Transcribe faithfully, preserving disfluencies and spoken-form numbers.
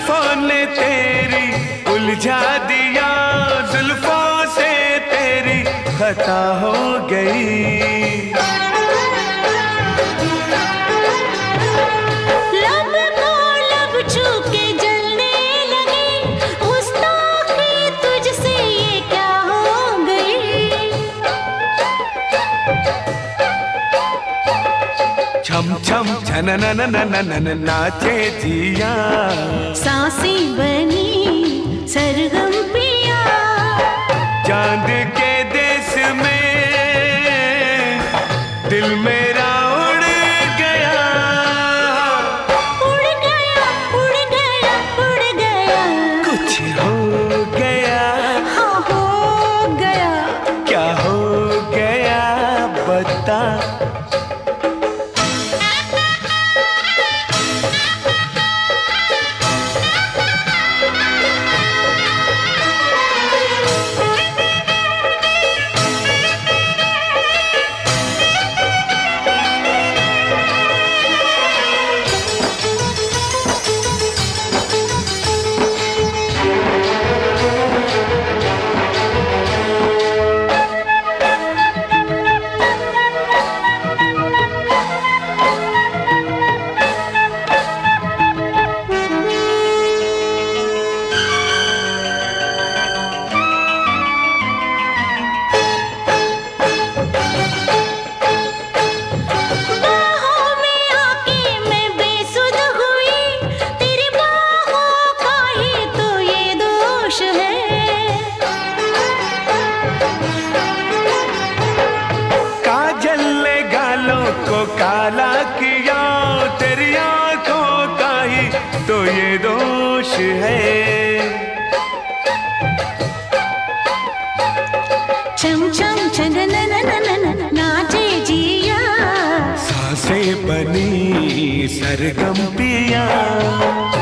जुल्फों ने तेरी उलझा दिया, जुल्फों से तेरी खता हो गई। लब को लब छू के जलने लगी, गुस्ताखी तुझसे ये क्या हो गई। छम छम छननननननन नाचे जिया, सांसें बनी सरगम पिया। चांद के देश में दिल मेरा उड़ गया, उड़ गया उड़ गया उड़ गया। कुछ हो गया, हाँ हो गया। क्या हो गया बता। को काला किया तेरी आंखों का ही तो ये दोष है। चम चम चनननननन नाचे जिया, सांसें बनी सरगम पिया।